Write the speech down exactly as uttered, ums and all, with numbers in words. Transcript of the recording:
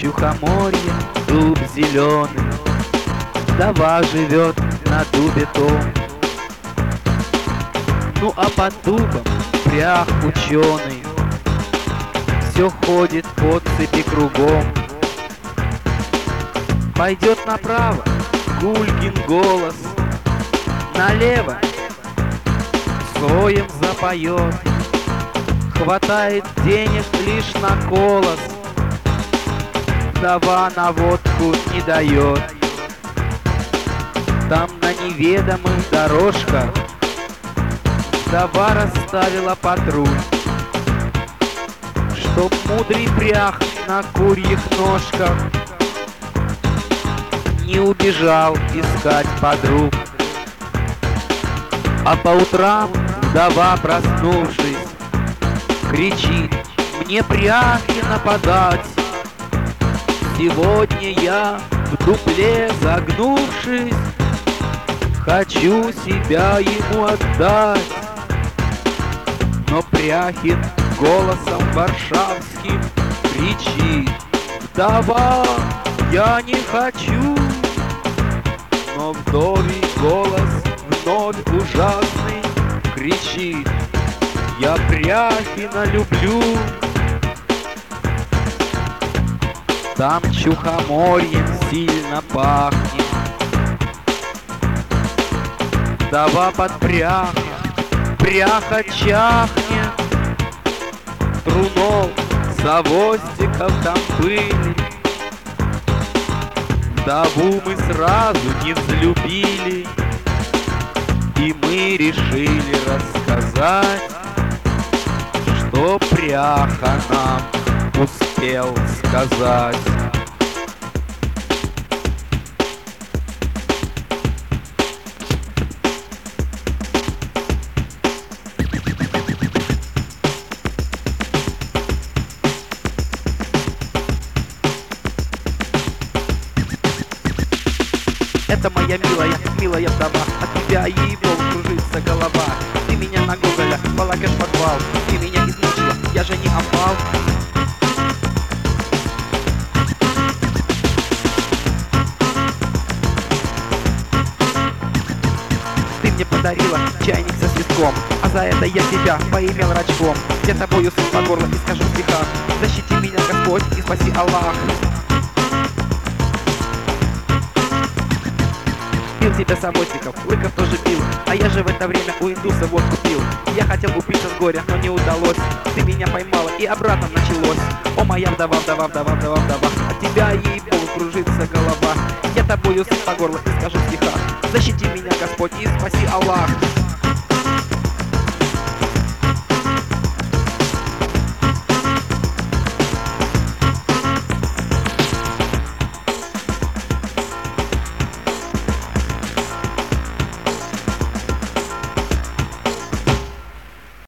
Тихоморье, дуб зеленый, вдова живет на дубе том. Ну а под дубом прях ученый все ходит по цепи кругом. Пойдет направо Гулькин голос, налево соем запоет. Хватает денег лишь на колос, вдова на водку не дает. Там на неведомых дорожках вдова расставила патруль, чтоб мудрый прях на курьих ножках не убежал искать подруг. А по утрам вдова, проснувшись, кричит: мне пряхи нападать. Сегодня я в дупле загнувшись, хочу себя ему отдать. Но Пряхин голосом варшавским кричит: вдова, я не хочу. Но вдовий голос вновь ужасный кричит: я Пряхина люблю. Там Чухоморьем сильно пахнет, вдова под пряхом, пряха чахнет. Трунов, завостиков там были, вдову мы сразу не взлюбили. И мы решили рассказать, что пряха нам успел сказать. Это моя милая, милая вдова, от тебя ей-богу кружится голова. Ты меня на Гоголя, балакаешь подвал, ты меня измучила, я же не опал. Ты мне подарила чайник со свистком, а за это я тебя поимел рачком. Я тобою сын по горло и скажу в стихах: защити меня, Господь, и спаси Аллах. Пил тебя Савостиков, Лыков тоже пил, а я же в это время у индуса водку пил. Я хотел упиться с горя, но не удалось. Ты меня поймала, и обратно началось. О, моя вдова, вдова, вдова, вдова, вдова, от тебя ей-богу кружится голова. Я тобою сын по горло и скажу в стихах: защити меня, Господь, и спаси Аллах.